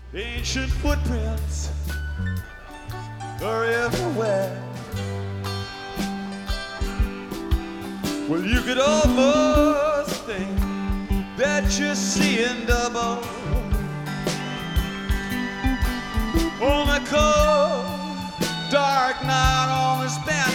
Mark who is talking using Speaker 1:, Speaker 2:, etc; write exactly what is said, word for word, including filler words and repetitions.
Speaker 1: Ancient footprints are everywhere. Well, you could almost think that you're seeing double on a cold, dark night on this mountain.